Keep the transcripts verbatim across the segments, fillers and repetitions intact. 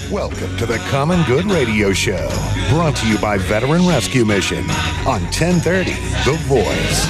Welcome to the Common Good Radio Show, brought to you by Veteran Rescue Mission on ten thirty The Voice.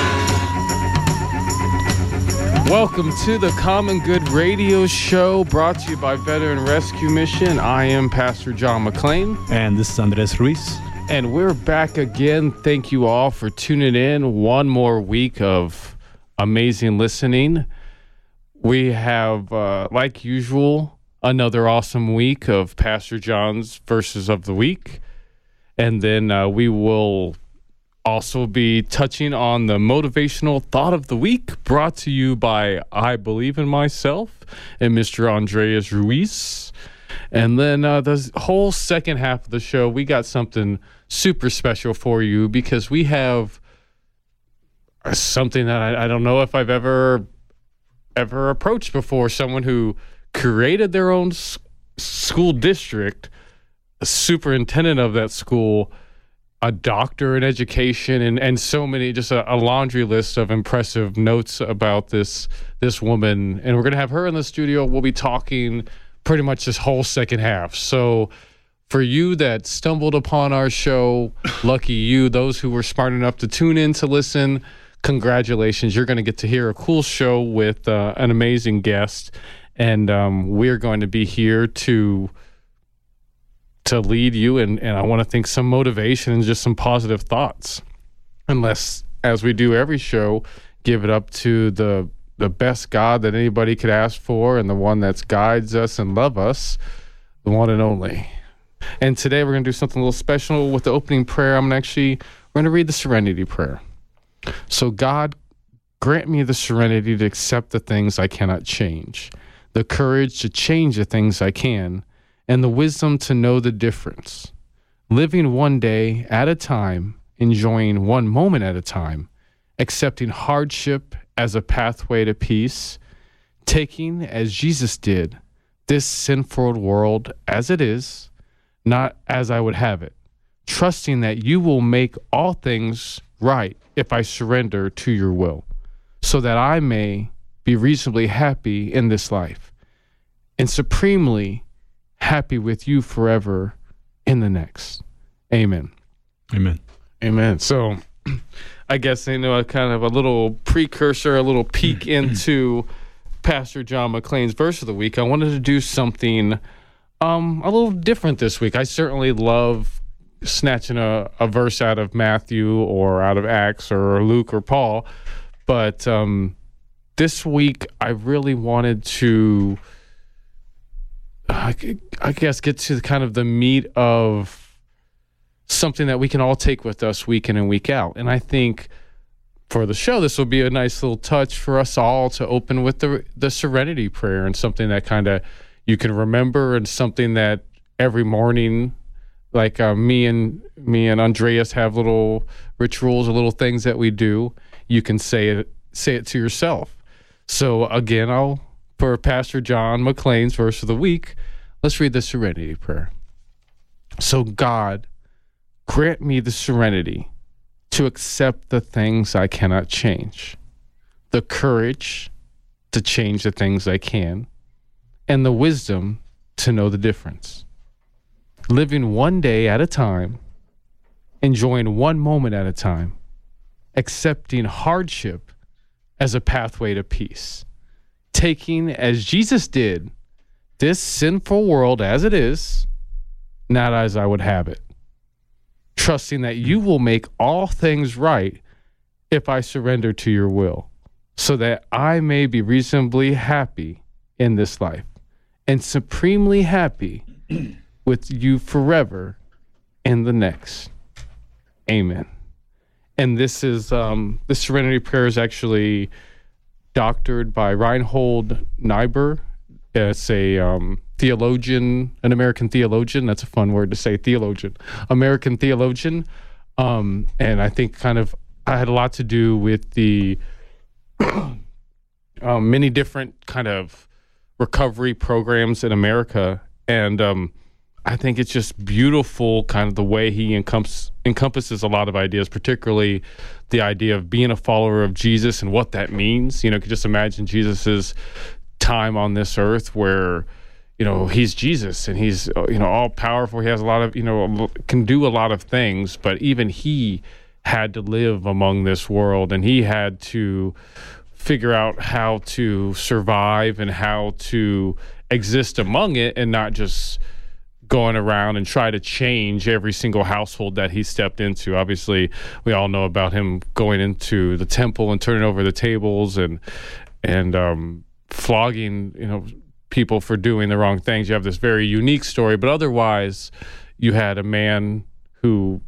Welcome to the Common Good Radio Show, brought to you by Veteran Rescue Mission. I am Pastor John McClain. And this is Andres Ruiz. And we're back again. Thank you all for tuning in. One more week of amazing listening. We have, uh, like usual, another awesome week of Pastor John's Verses of the Week. And then uh, we will also be touching on the motivational thought of the week, brought to you by I Believe in Myself and Mister Andres Ruiz. And then uh, the whole second half of the show, we got something super special for you, because we have something that I, I don't know if I've ever ever approached before. Someone who created their own s- school district, a superintendent of that school, a doctor in education, and, and so many, just a, a laundry list of impressive notes about this this woman. And we're going to have her in the studio. We'll be talking pretty much this whole second half. So for you that stumbled upon our show, lucky you. Those who were smart enough to tune in to listen, congratulations. You're going to get to hear a cool show with uh, an amazing guest. And um, we're going to be here to to lead you, and, and I want to think some motivation and just some positive thoughts. Unless, as we do every show, give it up to the the best God that anybody could ask for, and the one that guides us and loves us, the one and only. And today we're going to do something a little special with the opening prayer. I'm actually we're going to read the Serenity Prayer. So, God, grant me the serenity to accept the things I cannot change, the courage to change the things I can, and the wisdom to know the difference. Living one day at a time, enjoying one moment at a time, accepting hardship as a pathway to peace, taking, as Jesus did, this sinful world as it is, not as I would have it, trusting that you will make all things right if I surrender to your will, so that I may be reasonably happy in this life, and supremely happy with you forever in the next. Amen. Amen. Amen. So I guess, you know, a kind of a little precursor, a little peek into Pastor John McClain's verse of the week. I wanted to do something um, a little different this week. I certainly love snatching a, a verse out of Matthew or out of Acts or Luke or Paul. But um, this week, I really wanted to, I guess, get to kind of the meat of something that we can all take with us week in and week out. And I think for the show, this will be a nice little touch for us all to open with the the Serenity Prayer, and something that kind of you can remember, and something that every morning, like uh, me and me and Andreas have little rituals or little things that we do. You can say it say it to yourself. So again, I'll for Pastor John McClain's verse of the week, let's read the Serenity Prayer. So, God, grant me the serenity to accept the things I cannot change, the courage to change the things I can, and the wisdom to know the difference. Living one day at a time, enjoying one moment at a time, accepting hardship as a pathway to peace, taking, as Jesus did, this sinful world as it is, not as I would have it, trusting that you will make all things right if I surrender to your will, so that I may be reasonably happy in this life and supremely happy with you forever in the next. Amen. And this is um, the Serenity Prayer is actually doctored by Reinhold Niebuhr. It's a um, theologian, an American theologian. That's a fun word to say, theologian. American theologian. Um, and I think kind of I had a lot to do with the um, many different kind of recovery programs in America. And um, I think it's just beautiful kind of the way he encompass, encompasses a lot of ideas, particularly the idea of being a follower of Jesus and what that means. You know, you could just imagine Jesus's time on this earth where, you know, he's Jesus and he's, you know, all powerful. He has a lot of, you know, can do a lot of things, but even he had to live among this world, and he had to figure out how to survive and how to exist among it, and not just going around and try to change every single household that he stepped into. Obviously, we all know about him going into the temple and turning over the tables and and um, flogging, you know, people for doing the wrong things. You have this very unique story, but otherwise, you had a man who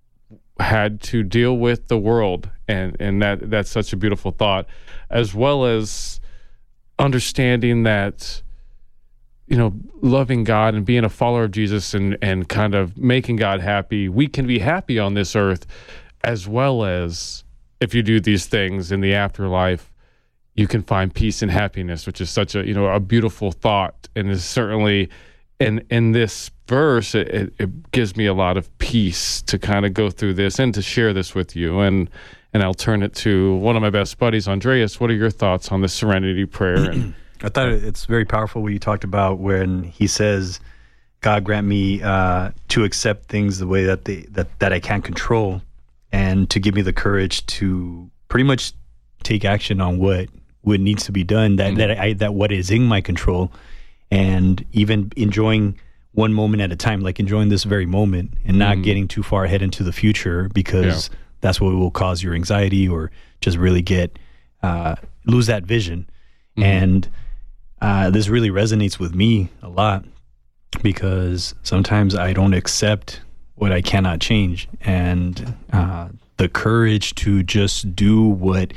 had to deal with the world, and and that that's such a beautiful thought, as well as understanding that, you know, loving God and being a follower of Jesus and and kind of making God happy. We can be happy on this earth, as well as if you do these things in the afterlife, you can find peace and happiness, which is such a, you know, a beautiful thought, and is certainly in in this verse, it, it gives me a lot of peace to kind of go through this and to share this with you. And and I'll turn it to one of my best buddies, Andreas. What are your thoughts on the Serenity Prayer? And I thought it's very powerful what you talked about when he says, God grant me uh, to accept things the way that they that, that I can't control, and to give me the courage to pretty much take action on what what needs to be done, that, mm-hmm. that I that what is in my control, and even enjoying one moment at a time, like enjoying this very moment and not mm-hmm. getting too far ahead into the future, because yeah. that's what will cause your anxiety or just really get uh, lose that vision. Mm-hmm. And Uh, this really resonates with me a lot, because sometimes I don't accept what I cannot change, and uh, the courage to just do what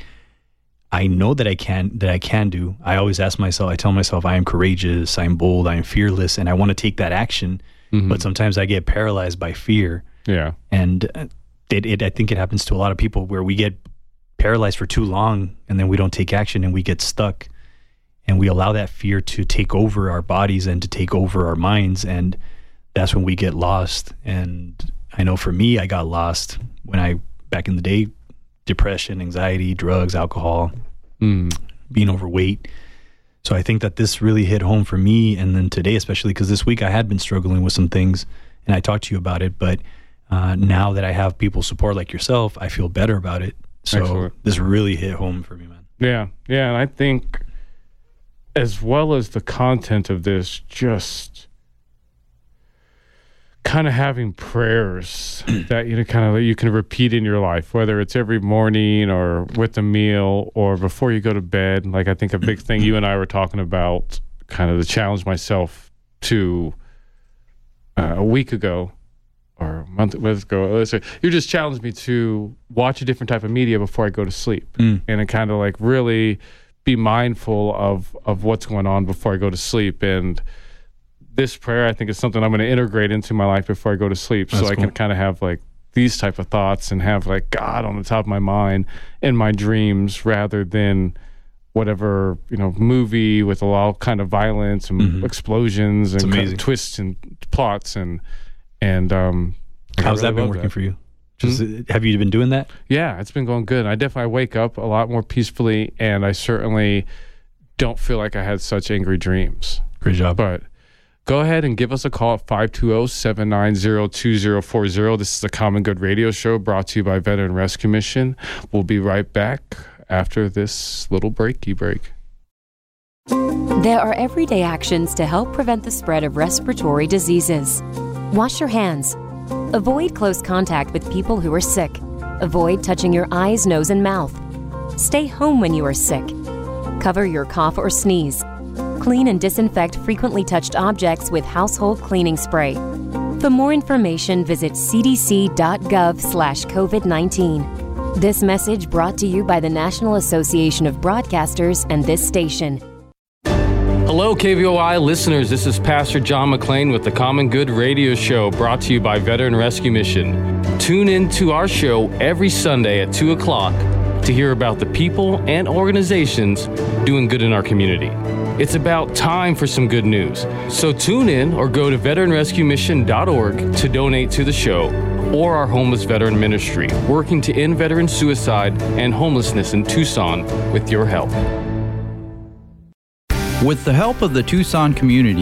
I know that I can that I can do. I always ask myself, I tell myself, I am courageous, I am bold, I am fearless, and I want to take that action. Mm-hmm. But sometimes I get paralyzed by fear. Yeah, and it, it I think it happens to a lot of people, where we get paralyzed for too long, and then we don't take action, and we get stuck. And we allow that fear to take over our bodies and to take over our minds. And that's when we get lost. And I know for me, I got lost when I, back in the day, depression, anxiety, drugs, alcohol, mm. being overweight. So I think that this really hit home for me. And then today, especially because this week I had been struggling with some things, and I talked to you about it. But uh, now that I have people support like yourself, I feel better about it. So Excellent. This really hit home for me, man. Yeah. Yeah. And I think, as well as the content of this, just kind of having prayers that, you know, kind of you can repeat in your life, whether it's every morning or with a meal or before you go to bed. Like, I think a big thing you and I were talking about, kind of to challenge myself to uh, a week ago or a month, month ago. You just challenged me to watch a different type of media before I go to sleep, mm. and it kind of like really be mindful of, of what's going on before I go to sleep. And this prayer, I think, is something I'm going to integrate into my life before I go to sleep. That's so I cool. can kind of have like these type of thoughts and have like God on the top of my mind in my dreams, rather than whatever, you know, movie with a lot of kind of violence and mm-hmm. explosions and kind of twists and plots. And, and, um, how's really that been working that. for you? Just, mm-hmm. Have you been doing that? Yeah, it's been going good. I definitely wake up a lot more peacefully, and I certainly don't feel like I had such angry dreams. Great job. But go ahead and give us a call at five two zero, seven nine zero, two zero four zero. This is the Common Good Radio Show, brought to you by Veteran Rescue Mission. We'll be right back after this little breaky break. There are everyday actions to help prevent the spread of respiratory diseases. Wash your hands. Avoid close contact with people who are sick. Avoid touching your eyes, nose, and mouth. Stay home when you are sick. Cover your cough or sneeze. Clean and disinfect frequently touched objects with household cleaning spray. For more information, visit c d c dot gov slash covid nineteen. This message brought to you by the National Association of Broadcasters and this station. Hello, K V O I listeners. This is Pastor John McClain with the Common Good Radio Show, brought to you by Veteran Rescue Mission. Tune in to our show every Sunday at two o'clock to hear about the people and organizations doing good in our community. It's about time for some good news. So tune in or go to veteran rescue mission dot org to donate to the show or our homeless veteran ministry, working to end veteran suicide and homelessness in Tucson with your help. With the help of the Tucson community,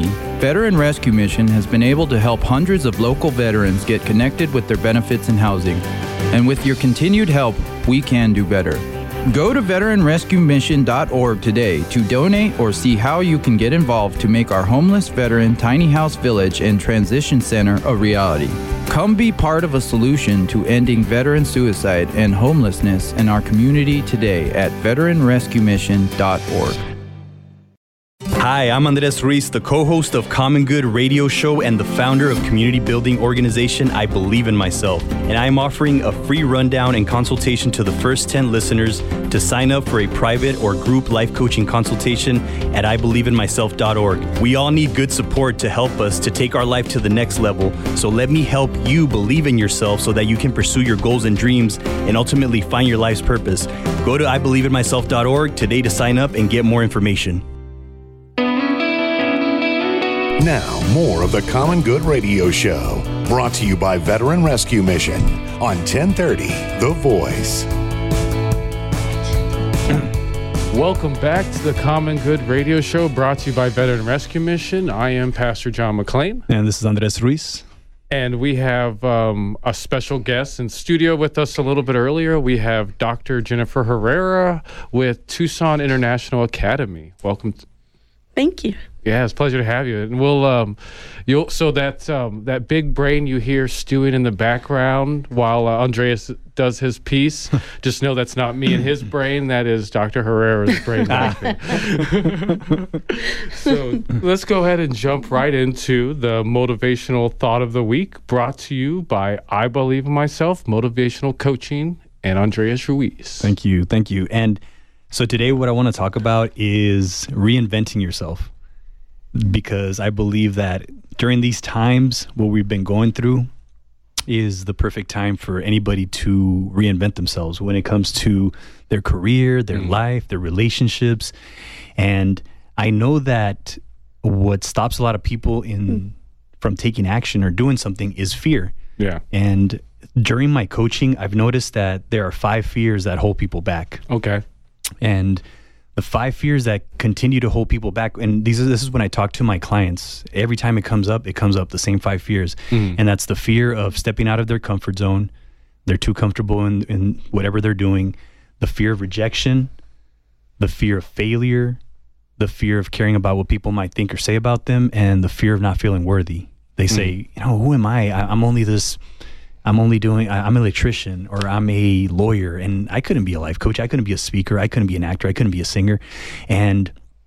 Veteran Rescue Mission has been able to help hundreds of local veterans get connected with their benefits and housing. And with your continued help, we can do better. Go to veteran rescue mission dot org today to donate or see how you can get involved to make our homeless veteran tiny house village and transition center a reality. Come be part of a solution to ending veteran suicide and homelessness in our community today at veteran rescue mission dot org. Hi, I'm Andres Ruiz, the co-host of Common Good Radio Show and the founder of community building organization I Believe in Myself. And I am offering a free rundown and consultation to the first ten listeners to sign up for a private or group life coaching consultation at I believe in myself dot org. We all need good support to help us to take our life to the next level. So let me help you believe in yourself so that you can pursue your goals and dreams and ultimately find your life's purpose. Go to I believe in myself dot org today to sign up and get more information. Now, more of the Common Good Radio Show, brought to you by Veteran Rescue Mission on ten thirty The Voice. Welcome back to the Common Good Radio Show, brought to you by Veteran Rescue Mission. I am Pastor John McLean. And this is Andres Ruiz. And we have um, a special guest in studio with us a little bit earlier. We have Doctor Jennifer Herrera with Tucson International Academy. Welcome. To- Thank you. Yeah, it's a pleasure to have you. And we'll, um, you'll, so that um, that big brain you hear stewing in the background while uh, Andreas does his piece, just know that's not me and his brain. That is Doctor Herrera's brain back there. So let's go ahead and jump right into the motivational thought of the week, brought to you by I Believe in Myself, Motivational Coaching, and Andreas Ruiz. Thank you. Thank you. And so today what I want to talk about is reinventing yourself. Because I believe that during these times, what we've been going through is the perfect time for anybody to reinvent themselves when it comes to their career, their mm. life, their relationships. And I know that what stops a lot of people in mm. from taking action or doing something is fear. Yeah. And during my coaching, I've noticed that there are five fears that hold people back. Okay. And the five fears that continue to hold people back, and these are, this is when I talk to my clients. Every time it comes up, it comes up the same five fears. Mm. And that's the fear of stepping out of their comfort zone. They're too comfortable in, in whatever they're doing. The fear of rejection, the fear of failure, the fear of caring about what people might think or say about them, and the fear of not feeling worthy. They mm. say, you know, who am I? I I'm only this... I'm only doing, I'm an electrician or I'm a lawyer, and I couldn't be a life coach. I couldn't be a speaker. I couldn't be an actor. I couldn't be a singer. And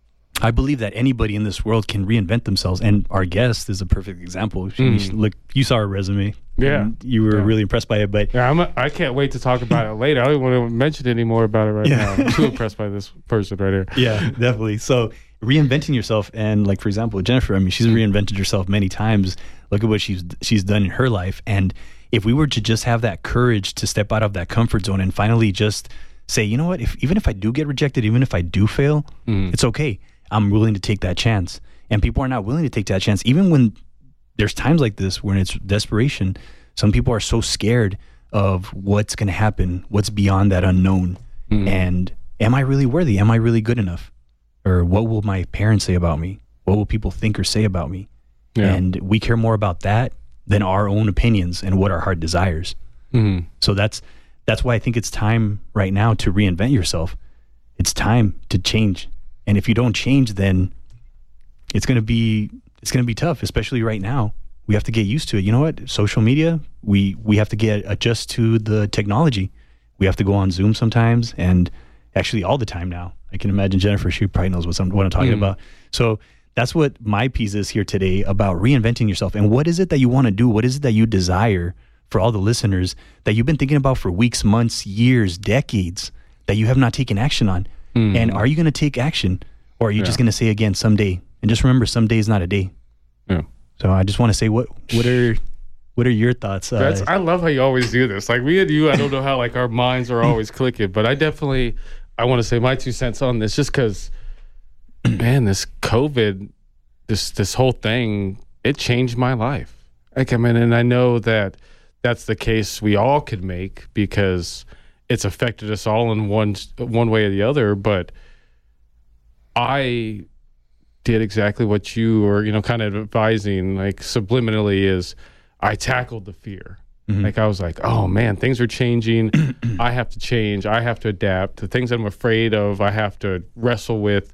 I believe that anybody in this world can reinvent themselves. And our guest is a perfect example. She, mm. Look, you saw her resume. Yeah. You were yeah. really impressed by it, but yeah, I'm a, I can't wait to talk about it later. I don't want to mention any more about it right yeah. now. I'm too impressed by this person right here. Yeah, definitely. So reinventing yourself, and like, for example, Jennifer, I mean, she's reinvented herself many times. Look at what she's she's done in her life. And if we were to just have that courage to step out of that comfort zone and finally just say, you know what, if even if I do get rejected, even if I do fail, mm. it's okay. I'm willing to take that chance. And people are not willing to take that chance. Even when there's times like this, when it's desperation, some people are so scared of what's going to happen, what's beyond that unknown. Mm. And am I really worthy? Am I really good enough? Or what will my parents say about me? What will people think or say about me? Yeah. And we care more about that than our own opinions and what our heart desires. Mm-hmm. So that's that's why I think it's time right now to reinvent yourself. It's time to change. And if you don't change, then it's gonna be it's gonna be tough, especially right now. We have to get used to it. You know what? Social media, we we have to get adjust to the technology. We have to go on Zoom sometimes, and actually all the time now. I can imagine Jennifer, she probably knows what I'm, what I'm talking mm. about. So that's what my piece is here today, about reinventing yourself. And what is it that you want to do? What is it that you desire, for all the listeners, that you've been thinking about for weeks, months, years, decades, that you have not taken action on? Mm. And are you going to take action? Or are you yeah. just going to say again, someday? And just remember, someday is not a day. Yeah. So I just want to say, what what are what are your thoughts? That's, uh, I love how you always do this. Like, me and you, I don't know how like our minds are always clicking, but I definitely, I want to say my two cents on this, just because, man, this COVID, this this whole thing, it changed my life. Like, I mean, and I know that that's the case we all could make, because it's affected us all in one one way or the other. But I did exactly what you were, you know, kind of advising, like subliminally, is I tackled the fear. Mm-hmm. Like I was like, oh man, things are changing. I have to change. I have to adapt. The things I'm afraid of, I have to wrestle with,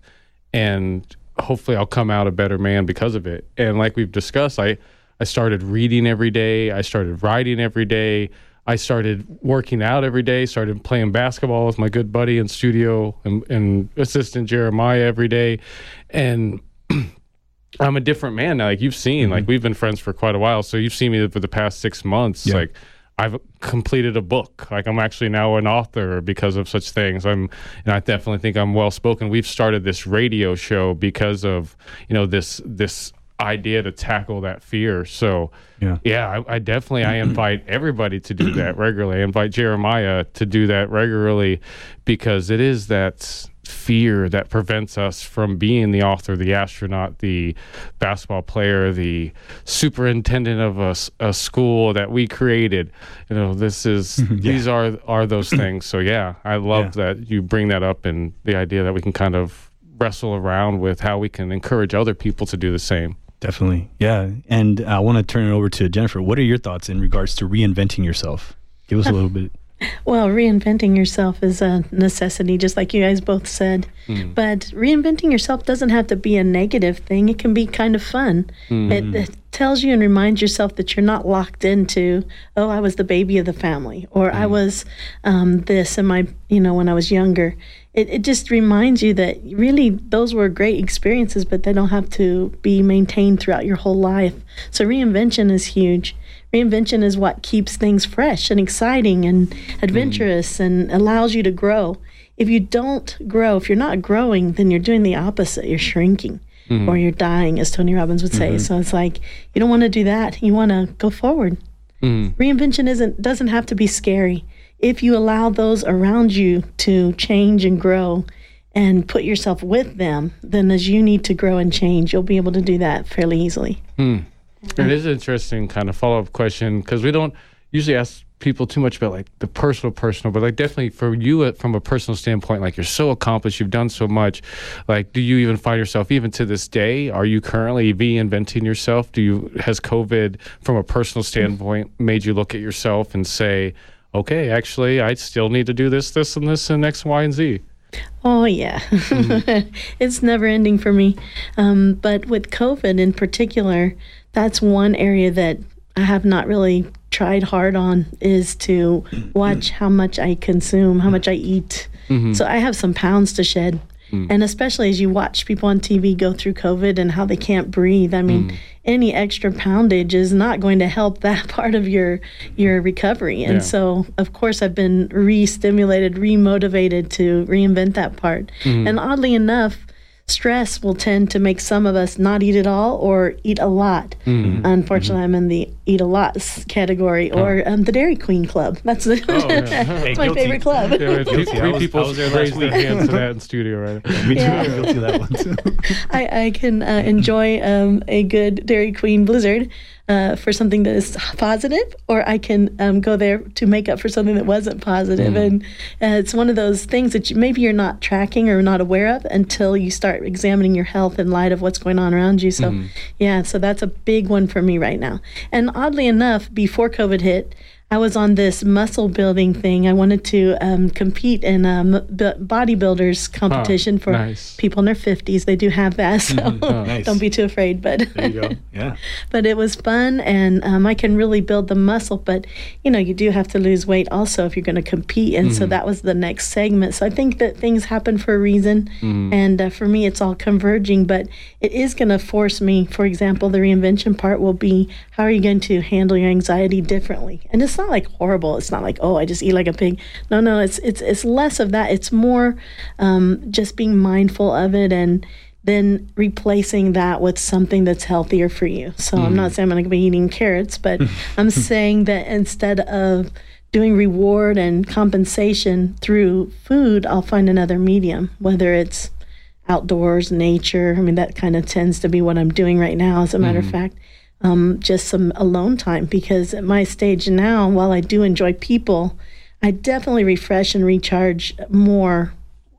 and hopefully I'll come out a better man because of it. And like we've discussed, I, I started reading every day. I started writing every day. I started working out every day, started playing basketball with my good buddy in studio and, and assistant Jeremiah every day. And I'm a different man now. Like you've seen, mm-hmm. like we've been friends for quite a while. So you've seen me for the past six months. Yeah. Like I've completed a book. Like I'm actually now an author because of such things. I'm, and I definitely think I'm well spoken. We've started this radio show because of, you know, this, this idea to tackle that fear. So yeah, yeah I, I definitely, I invite everybody to do that regularly. I invite Jeremiah to do that regularly because it is that fear that prevents us from being the author, the astronaut, the basketball player, the superintendent of a, a school that we created. You know, this is, yeah. these are, are those things. So yeah, I love yeah. that you bring that up, and the idea that we can kind of wrestle around with how we can encourage other people to do the same. Definitely. Yeah. And I want to turn it over to Jennifer. What are your thoughts in regards to reinventing yourself? Give us a little bit. Well, reinventing yourself is a necessity, just like you guys both said. Mm. But reinventing yourself doesn't have to be a negative thing. It can be kind of fun. Mm. It, it tells you and reminds yourself that you're not locked into, oh, I was the baby of the family, or mm. I was um, this in my, you know, when I was younger. It, it just reminds you that really those were great experiences, but they don't have to be maintained throughout your whole life. So reinvention is huge. Reinvention is what keeps things fresh and exciting and adventurous mm. and allows you to grow. If you don't grow, if you're not growing, then you're doing the opposite. You're shrinking mm. or you're dying, as Tony Robbins would say. Mm-hmm. So it's like, you don't want to do that. You want to go forward. Mm. Reinvention isn't doesn't have to be scary. If you allow those around you to change and grow and put yourself with them, then as you need to grow and change, you'll be able to do that fairly easily. Mm. It is an interesting kind of follow-up question, because we don't usually ask people too much about like the personal, personal, but like definitely for you uh, from a personal standpoint, like you're so accomplished, you've done so much. Like, do you even find yourself, even to this day, are you currently reinventing yourself? Do you, has COVID from a personal standpoint made you look at yourself and say, okay, actually, I still need to do this, this, and this, and X, Y, and Z? Oh, yeah. Mm-hmm. It's never ending for me. Um, but with COVID in particular, that's one area that I have not really tried hard on, is to watch how much I consume, how much I eat. Mm-hmm. So I have some pounds to shed. Mm. And especially as you watch people on T V go through COVID and how they can't breathe, I mean, mm. any extra poundage is not going to help that part of your your recovery. And yeah. so, of course, I've been re-stimulated, re-motivated to reinvent that part. Mm. And oddly enough, stress will tend to make some of us not eat at all or eat a lot. Mm-hmm. Unfortunately, mm-hmm. I'm in the eat a lot category, or oh. um, the Dairy Queen Club. That's, the, oh, yeah. that's my favorite club. Yeah, three three people raised their hands to that in studio, right? Yeah, me too. Yeah. I'm guilty of that one too. I, I can uh, enjoy um, a good Dairy Queen Blizzard uh, for something that is positive, or I can um, go there to make up for something that wasn't positive. Mm. And uh, it's one of those things that you, maybe you're not tracking or not aware of until you start examining your health in light of what's going on around you. So, mm. yeah, so that's a big one for me right now. And oddly enough, before COVID hit, I was on this muscle building thing. I wanted to um, compete in a b- bodybuilders competition oh, for nice. people in their fifties. They do have that, so mm-hmm. oh, nice. Don't be too afraid. But there you go. Yeah. But it was fun, and um, I can really build the muscle. But you know, you do have to lose weight also if you're going to compete, and mm-hmm. so that was the next segment. So I think that things happen for a reason, mm-hmm. and uh, for me, it's all converging. But it is going to force me. For example, the reinvention part will be, how are you going to handle your anxiety differently? And it's not like horrible. It's not like, oh, I just eat like a pig. No, no, it's it's it's less of that. It's more um, just being mindful of it, and then replacing that with something that's healthier for you. So mm. I'm not saying I'm going to be eating carrots, but I'm saying that instead of doing reward and compensation through food, I'll find another medium, whether it's outdoors, nature. I mean, that kind of tends to be what I'm doing right now, as a matter mm. of fact. Um, just some alone time, because at my stage now, while I do enjoy people, I definitely refresh and recharge more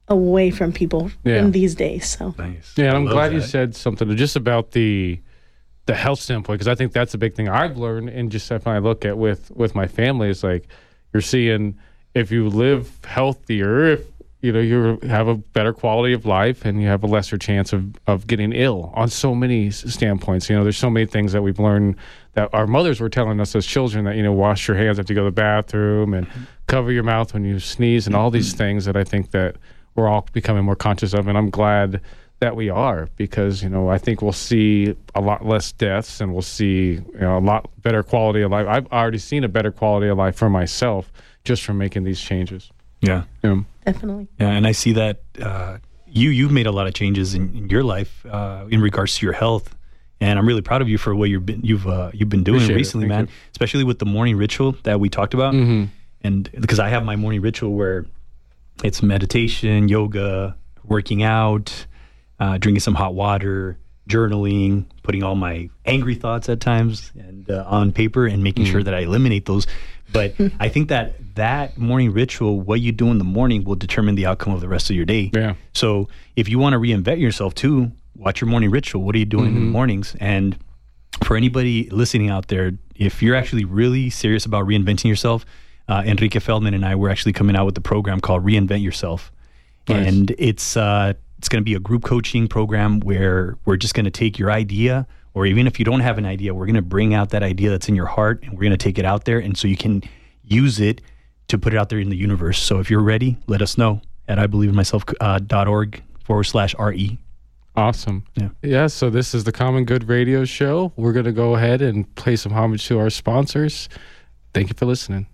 away from people Yeah. in these days. So Nice. Yeah, and I I'm love glad you that. said something just about the the health standpoint, because I think that's a big thing I've learned, and just if I look at with with my family, is like you're seeing if you live healthier, if you know you have a better quality of life, and you have a lesser chance of of getting ill on so many s- standpoints. You know, there's so many things that we've learned that our mothers were telling us as children, that you know, wash your hands after you go to the bathroom and cover your mouth when you sneeze, and all these things that I think that we're all becoming more conscious of, and I'm glad that we are, because you know I think we'll see a lot less deaths, and we'll see you know a lot better quality of life. I've already seen a better quality of life for myself just from making these changes. Yeah. Yeah. definitely. Yeah, and I see that uh, you you've made a lot of changes in, in your life uh, in regards to your health, and I'm really proud of you for what you've been you've uh, you've been doing Appreciate it. recently, Thank man. you. Especially with the morning ritual that we talked about, Mm-hmm. and because I have my morning ritual where it's meditation, yoga, working out, uh, drinking some hot water, journaling, putting all my angry thoughts at times and uh, on paper, and making sure that I eliminate those. But I think that that morning ritual, what you do in the morning, will determine the outcome of the rest of your day. Yeah. So if you want to reinvent yourself too, watch your morning ritual. What are you doing in the mornings? And for anybody listening out there, if you're actually really serious about reinventing yourself, uh, Enrique Feldman and I were actually coming out with a program called Reinvent Yourself. Nice. And it's uh, it's going to be a group coaching program where we're just going to take your idea, or even if you don't have an idea, we're going to bring out that idea that's in your heart, and we're going to take it out there, and so you can use it to put it out there in the universe. So if you're ready, let us know at I believe in myself uh, dot org forward slash RE. Awesome. Yeah. Yeah. So this is the Common Good Radio Show. We're going to go ahead and pay some homage to our sponsors. Thank you for listening.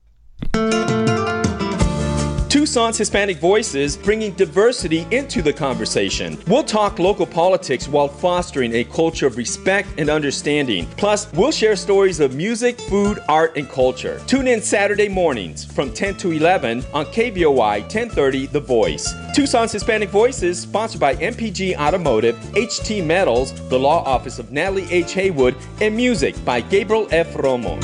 Tucson's Hispanic Voices, bringing diversity into the conversation. We'll talk local politics while fostering a culture of respect and understanding. Plus, we'll share stories of music, food, art, and culture. Tune in Saturday mornings from ten to eleven on K V O I ten thirty The Voice. Tucson's Hispanic Voices, sponsored by M P G Automotive, H T Metals, the Law Office of Natalie H. Haywood, and music by Gabriel F. Romo.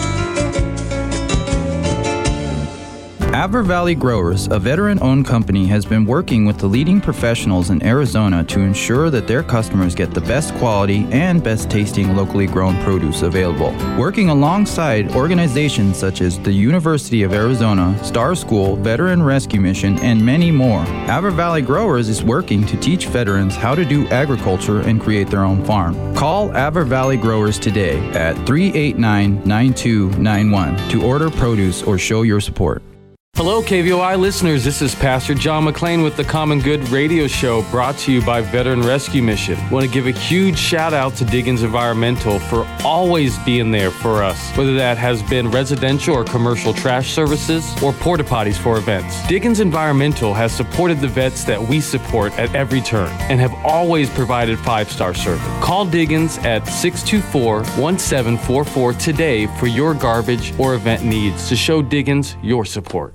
Avar Valley Growers, a veteran-owned company, has been working with the leading professionals in Arizona to ensure that their customers get the best quality and best-tasting locally grown produce available. Working alongside organizations such as the University of Arizona, Star School, Veteran Rescue Mission, and many more, Avar Valley Growers is working to teach veterans how to do agriculture and create their own farm. Call Avar Valley Growers today at three eight nine, nine two nine one to order produce or show your support. Hello, K V O I listeners. This is Pastor John McClain with the Common Good Radio Show, brought to you by Veteran Rescue Mission. I want to give a huge shout out to Diggins Environmental for always being there for us, whether that has been residential or commercial trash services or porta potties for events. Diggins Environmental has supported the vets that we support at every turn and have always provided five-star service. Call Diggins at six two four, one seven four four today for your garbage or event needs to show Diggins your support.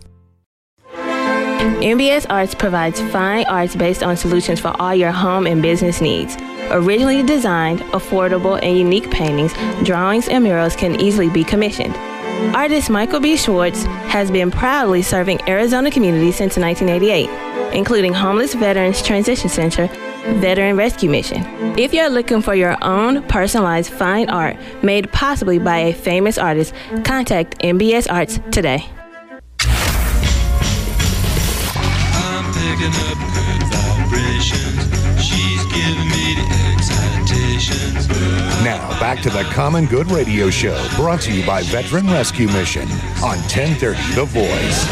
M B S Arts provides fine arts based on solutions for all your home and business needs. Originally designed, affordable, and unique paintings, drawings, and murals can easily be commissioned. Artist Michael B. Schwartz has been proudly serving Arizona communities since nineteen eighty-eight, including Homeless Veterans Transition Center, Veteran Rescue Mission. If you're looking for your own personalized fine art made possibly by a famous artist, contact M B S Arts today. Picking up good vibrations. She's giving me the excitations. Now, back to the Common Good Radio Show, brought to you by Veteran Rescue Mission on ten thirty The Voice.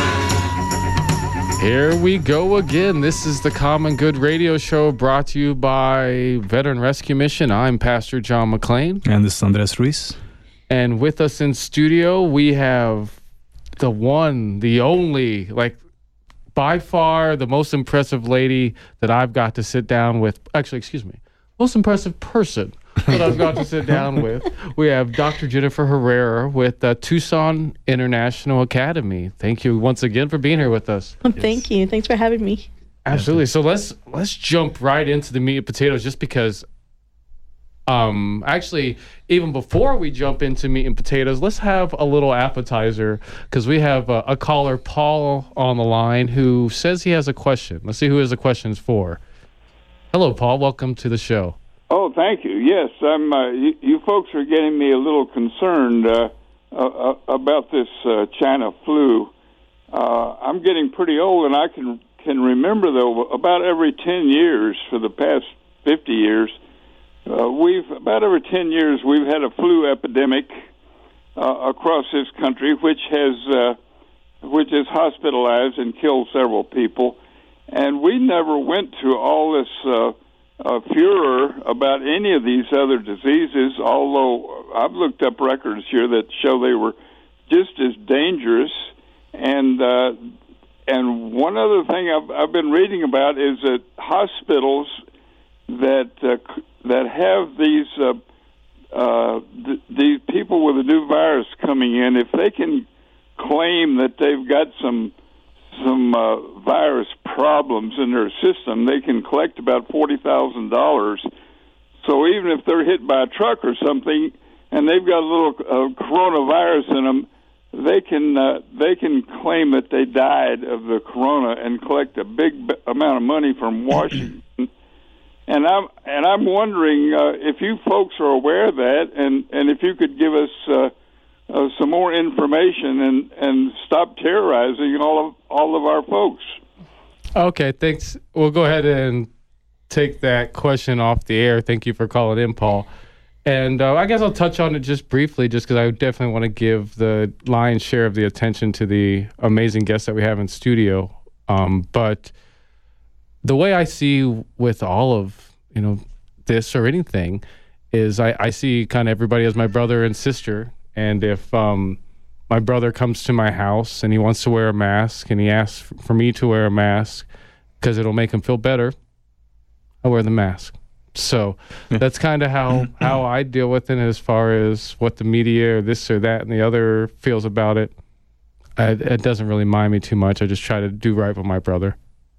Here we go again. This is the Common Good Radio Show, brought to you by Veteran Rescue Mission. I'm Pastor John McClain. And this is Andres Ruiz. And with us in studio, we have the one, the only, like, by far the most impressive lady that I've got to sit down with. Actually, excuse me, most impressive person that I've got to sit down with. We have Doctor Jennifer Herrera with uh, Tucson International Academy. Thank you once again for being here with us. Well, thank you. Thanks for having me. Absolutely. So let's let's jump right into the meat and potatoes, just because Um, actually, even before we jump into meat and potatoes, let's have a little appetizer because we have a, a caller, Paul, on the line who says he has a question. Let's see who his question is for. Hello, Paul. Welcome to the show. Oh, thank you. Yes, I'm. Uh, you, you folks are getting me a little concerned uh, uh, about this uh, China flu. Uh, I'm getting pretty old, and I can can remember though about every ten years for the past fifty years. Uh, we've about every ten years we've had a flu epidemic uh, across this country, which has uh, which has hospitalized and killed several people, and we never went to all this uh, uh, furor about any of these other diseases. Although I've looked up records here that show they were just as dangerous, and uh, and one other thing I've, I've been reading about is that hospitals that uh, that have these uh, uh, th- these people with a new virus coming in, if they can claim that they've got some some uh, virus problems in their system, they can collect about forty thousand dollars. So even if they're hit by a truck or something, and they've got a little uh, coronavirus in them, they can uh, they can claim that they died of the corona and collect a big b- amount of money from Washington. And I'm and I'm wondering uh, if you folks are aware of that, and, and if you could give us uh, uh, some more information and, and stop terrorizing all of all of our folks. Okay, thanks. We'll go ahead and take that question off the air. Thank you for calling in, Paul. And uh, I guess I'll touch on it just briefly, just because I definitely want to give the lion's share of the attention to the amazing guests that we have in studio. Um, but the way I see with all of, you know, this or anything is I, I see kind of everybody as my brother and sister. And if um, my brother comes to my house and he wants to wear a mask and he asks for me to wear a mask because it'll make him feel better, I wear the mask. So that's kind of how, how I deal with it as far as what the media or this or that and the other feels about it. I, it doesn't really mind me too much. I just try to do right with my brother.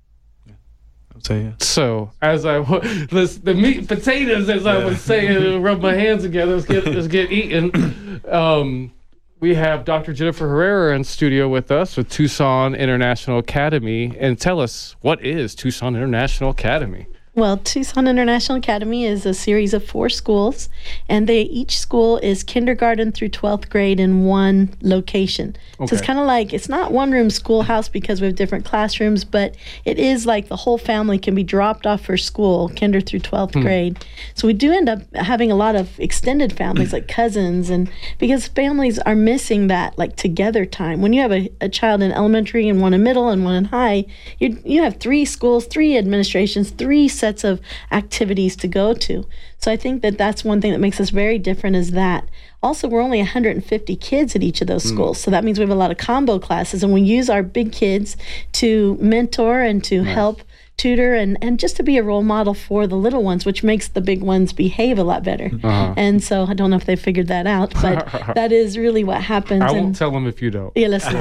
So, yeah. So as I let's the meat and potatoes, as yeah. I was saying, rub my hands together. Let's get let's get eating. Um, we have Doctor Jennifer Herrera in studio with us with Tucson International Academy, and tell us, what is Tucson International Academy? Well, Tucson International Academy is a series of four schools, and they each school is kindergarten through twelfth grade in one location. Okay. So it's kind of like, it's not one-room schoolhouse because we have different classrooms, but it is like the whole family can be dropped off for school, kinder through twelfth hmm. grade. So we do end up having a lot of extended families, like cousins, and because families are missing that like together time. When you have a, a child in elementary and one in middle and one in high, you you have three schools, three administrations, three sets of activities to go to. So I think that that's one thing that makes us very different is that. Also, we're only one hundred fifty kids at each of those schools. Mm. So that means we have a lot of combo classes, and we use our big kids to mentor and to nice. help tutor and, and just to be a role model for the little ones, which makes the big ones behave a lot better. Uh-huh. And so I don't know if they figured that out, but that is really what happens. I and, won't tell them if you don't. Yeah, listen.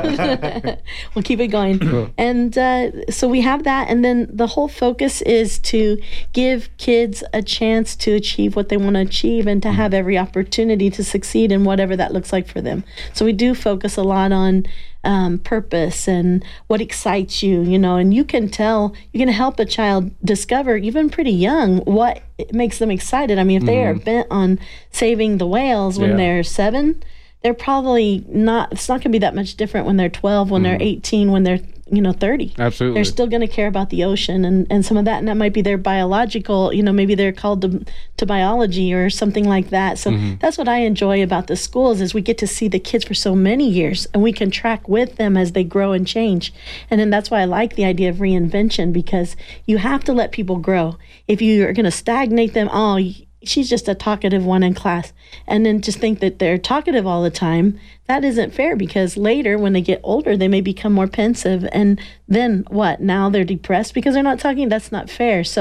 We'll keep it going. And uh, so we have that, and then the whole focus is to give kids a chance to achieve what they want to achieve and to mm-hmm. have every opportunity to succeed in whatever that looks like for them. So we do focus a lot on Um, purpose and what excites you, you know, and you can tell, you can help a child discover, even pretty young, what makes them excited. I mean, if mm-hmm. they are bent on saving the whales when yeah. they're seven, they're probably not, it's not going to be that much different when they're twelve, when mm-hmm. they're eighteen, when they're, you know, thirty. Absolutely. They're still going to care about the ocean and, and some of that, and that might be their biological, you know, maybe they're called to, to biology or something like that. So mm-hmm. that's what I enjoy about the schools is we get to see the kids for so many years, and we can track with them as they grow and change. And then that's why I like the idea of reinvention, because you have to let people grow. If you are going to stagnate them, oh, she's just a talkative one in class, and then just think that they're talkative all the time, that isn't fair, because later when they get older, they may become more pensive, and then what? Now they're depressed because they're not talking? That's not fair. So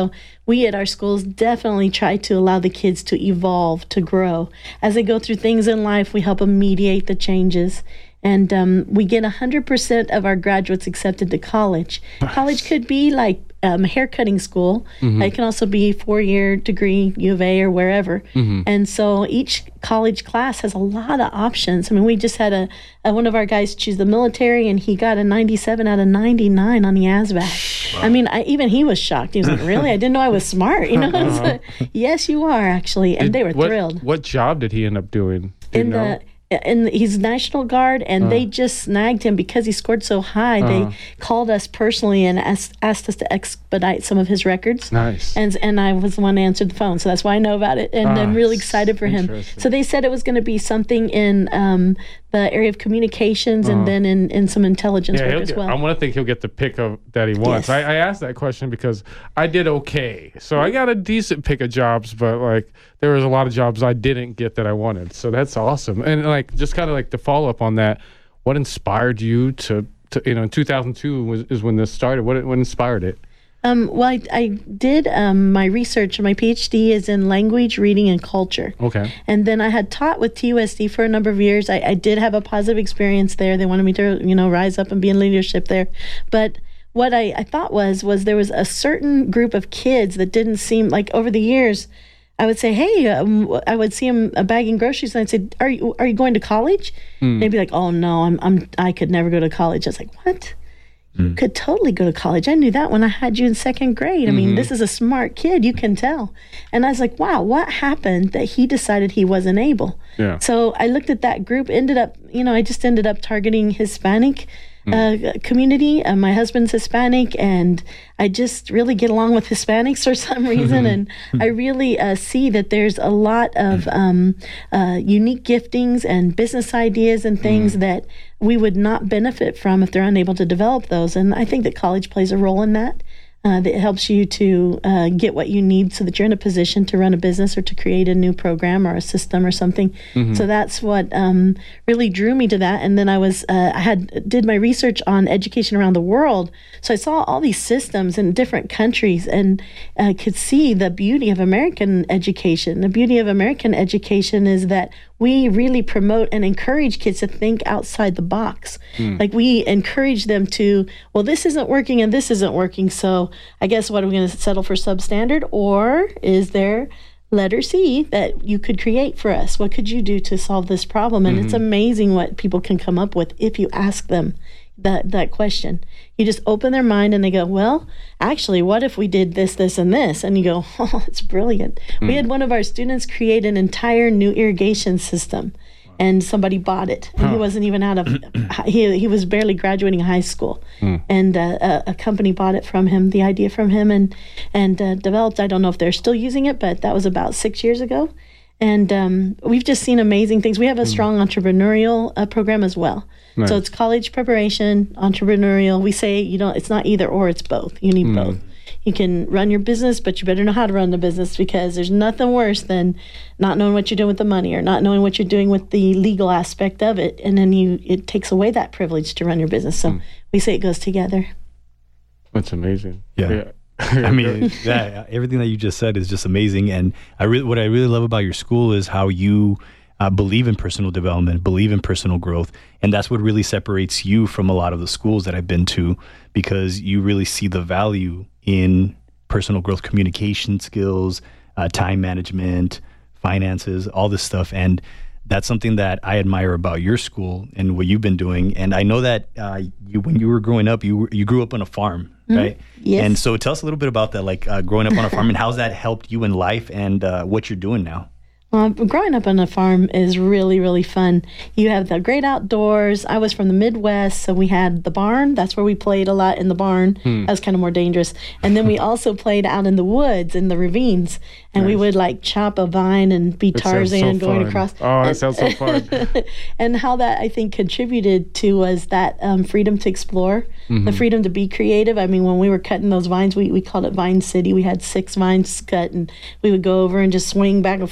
we at our schools definitely try to allow the kids to evolve, to grow. As they go through things in life, we help them mediate the changes. And um, we get one hundred percent of our graduates accepted to college. Nice. College could be like um, haircutting school. Mm-hmm. It can also be four-year degree, U of A or wherever. Mm-hmm. And so each college class has a lot of options. I mean, we just had a, a one of our guys choose the military, and he got a ninety-seven out of ninety-nine on the A S V A C. Wow. I mean, I, even he was shocked. He was like, really? I didn't know I was smart. You know? Uh-huh. So, yes, you are, actually. And did, they were what, thrilled. What job did he end up doing? Do In you know? the... And he's National Guard, and uh, they just snagged him because he scored so high. Uh, they called us personally and asked, asked us to expedite some of his records. Nice. And and I was the one that answered the phone, so that's why I know about it. And uh, I'm really excited for him. So they said it was going to be something in um, the area of communications uh, and then in, in some intelligence yeah, work as get, well. I want to think he'll get the pick of that he wants. Yes. I, I asked that question because I did okay. So I got a decent pick of jobs, but like there was a lot of jobs I didn't get that I wanted. So that's awesome. And like just kind of like to follow up on that, what inspired you to, to you know, in two thousand two was, is when this started. What, what inspired it? Um, well, I, I did um, my research. My PhD is in language, reading, and culture. Okay. And then I had taught with T U S D for a number of years. I, I did have a positive experience there. They wanted me to, you know, rise up and be in leadership there. But what I, I thought was, was there was a certain group of kids that didn't seem like over the years, I would say, hey, um, I would see them uh, bagging groceries, and I'd say, are you are you going to college? Mm. They'd be like, oh no, I'm I'm I could never go to college. I was like, what? You mm. could totally go to college. I knew that when I had you in second grade. I mm-hmm. mean, this is a smart kid. You can tell. And I was like, wow, what happened that he decided he wasn't able? Yeah. So I looked at that group, ended up, you know, I just ended up targeting Hispanic mm. uh, community. Uh, my husband's Hispanic, and I just really get along with Hispanics for some reason. And I really uh, see that there's a lot of um, uh, unique giftings and business ideas and things mm. that we would not benefit from if they're unable to develop those. And I think that college plays a role in that. Uh, that helps you to uh, get what you need so that you're in a position to run a business or to create a new program or a system or something. Mm-hmm. So that's what um, really drew me to that. And then I was uh, I had did my research on education around the world. So I saw all these systems in different countries and uh, could see the beauty of American education. The beauty of American education is that we really promote and encourage kids to think outside the box. Mm. Like we encourage them to, well, this isn't working and this isn't working, so I guess what are we going to settle for substandard? Or is there letter C that you could create for us? What could you do to solve this problem? And mm-hmm. it's amazing what people can come up with if you ask them that that question. You just open their mind and they go, well, actually, what if we did this, this, and this? And you go, oh, it's brilliant. Mm. We had one of our students create an entire new irrigation system, and somebody bought it. And huh. he wasn't even out of, he he was barely graduating high school. Mm. And uh, a, a company bought it from him, the idea from him, and, and uh, developed, I don't know if they're still using it, but that was about six years ago. And um, we've just seen amazing things. We have a strong entrepreneurial uh, program as well. Nice. So it's college preparation, entrepreneurial. We say, you know, it's not either or, it's both. You need mm. both. You can run your business, but you better know how to run the business, because there's nothing worse than not knowing what you're doing with the money or not knowing what you're doing with the legal aspect of it. And then you it takes away that privilege to run your business. So mm. we say it goes together. That's amazing. Yeah. yeah. I mean, that, everything that you just said is just amazing. And I really, what I really love about your school is how you uh, believe in personal development, believe in personal growth. And that's what really separates you from a lot of the schools that I've been to, because you really see the value in personal growth, communication skills, uh, time management, finances, all this stuff. And that's something that I admire about your school and what you've been doing. And I know that uh, you, when you were growing up, you you grew up on a farm, mm-hmm. right? Yes. And so tell us a little bit about that, like uh, growing up on a farm and how's that helped you in life and uh, what you're doing now. Well, growing up on a farm is really, really fun. You have the great outdoors. I was from the Midwest, so we had the barn. That's where we played a lot, in the barn. Hmm. That was kind of more dangerous. And then we also played out in the woods, in the ravines. And nice. We would like chop a vine and be Tarzan so going fun. across. Oh, that sounds so fun. And how that, I think, contributed to was that um, freedom to explore, mm-hmm. the freedom to be creative. I mean, when we were cutting those vines, we, we called it Vine City. We had six vines cut, and we would go over and just swing back and forth and make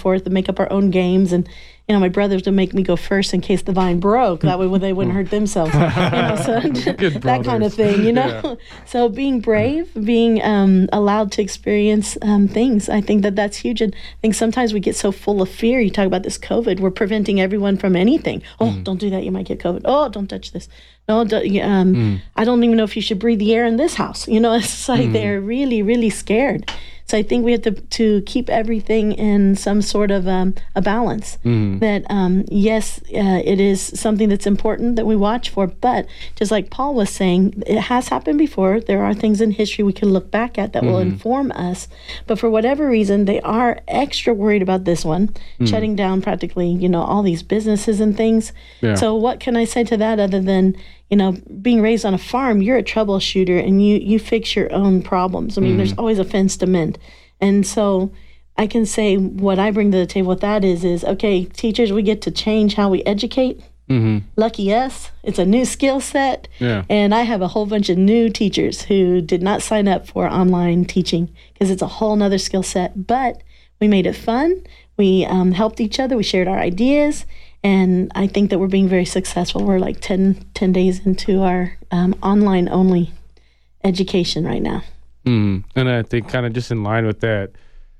up our own games, and you know, my brothers would make me go first in case the vine broke. That way, they wouldn't hurt themselves. You know, so that kind of thing. You know, yeah. So being brave, being um, allowed to experience um, things, I think that that's huge. And I think sometimes we get so full of fear. You talk about this COVID. We're preventing everyone from anything. Oh, mm. don't do that. You might get COVID. Oh, don't touch this. No, do, um, mm. I don't even know if you should breathe the air in this house. You know, it's like mm. they're really, really scared. So I think we have to to keep everything in some sort of um, a balance. Mm. That um, yes, uh, it is something that's important that we watch for. But just like Paul was saying, it has happened before. There are things in history we can look back at that mm. will inform us. But for whatever reason, they are extra worried about this one, mm. shutting down practically, you know, all these businesses and things. Yeah. So what can I say to that other than, you know, being raised on a farm, you're a troubleshooter and you, you fix your own problems. I mean, mm. there's always a fence to mend. And so I can say what I bring to the table with that is, is okay, teachers, we get to change how we educate. Mm-hmm. Lucky us. It's a new skill set. Yeah. And I have a whole bunch of new teachers who did not sign up for online teaching because it's a whole nother skill set. But we made it fun. We um, helped each other. We shared our ideas. And I think that we're being very successful. We're like ten, ten days into our um, online-only education right now. Mm. And I think kind of just in line with that,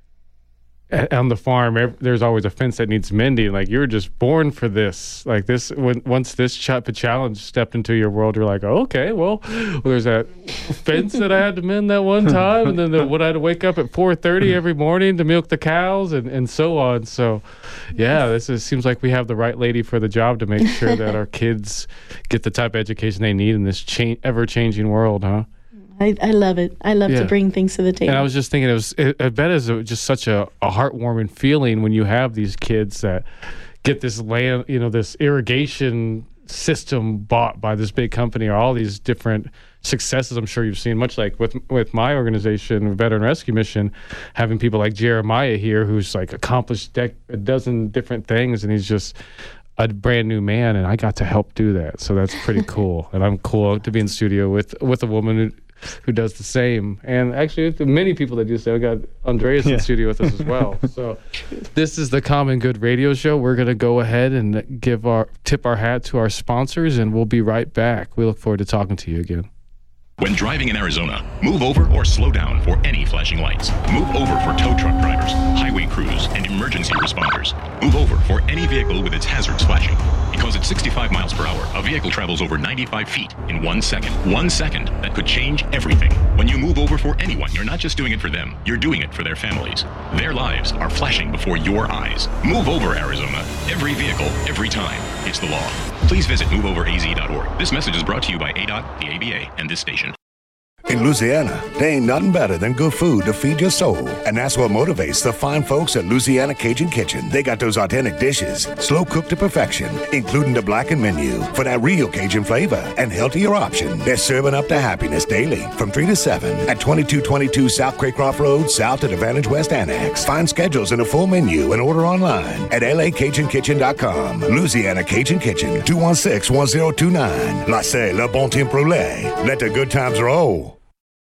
on the farm, every, there's always a fence that needs mending. Like, you were just born for this. Like this, when once this type of challenge stepped into your world, you're like, oh, okay, well, well, there's that fence that I had to mend that one time, and then the, when I had to wake up at four thirty every morning to milk the cows, and, and so on. So, yeah, this is, seems like we have the right lady for the job to make sure that our kids get the type of education they need in this cha- ever-changing world, huh? I, I love it. I love yeah. to bring things to the table. And I was just thinking, it was, it, I bet it's just such a, a heartwarming feeling when you have these kids that get this land, you know, this irrigation system bought by this big company, or all these different successes I'm sure you've seen, much like with with my organization, Veteran Rescue Mission, having people like Jeremiah here, who's like accomplished dec- a dozen different things, and he's just a brand new man, and I got to help do that. So that's pretty cool. And I'm cool to be in studio with, with a woman who, who does the same. And actually, many people that do so. I got Andreas yeah. in the studio with us as well. So this is the Common Good Radio Show. We're going to go ahead and give our tip our hat to our sponsors, and we'll be right back. We look forward to talking to you again. When driving in Arizona, move over or slow down for any flashing lights. Move over for tow truck drivers, highway crews, and emergency responders. Move over for any vehicle with its hazards flashing. Because at sixty-five miles per hour, a vehicle travels over ninety-five feet in one second. One second that could change everything. When you move over for anyone, you're not just doing it for them, you're doing it for their families. Their lives are flashing before your eyes. Move over, Arizona. Every vehicle, every time. It's the law. Please visit move over a z dot org. This message is brought to you by A D O T, the A B A, and this station. In Louisiana, there ain't nothing better than good food to feed your soul. And that's what motivates the fine folks at Louisiana Cajun Kitchen. They got those authentic dishes, slow cooked to perfection, including the blackened menu for that real Cajun flavor and healthier option. They're serving up the happiness daily from three to seven at twenty-two twenty-two South Craycroft Road, south of the Vantage West Annex. Find schedules and a full menu and order online at L A Cajun Kitchen dot com. Louisiana Cajun Kitchen, two one six, one zero two nine. La c'est le bon temps roulé. Let the good times roll.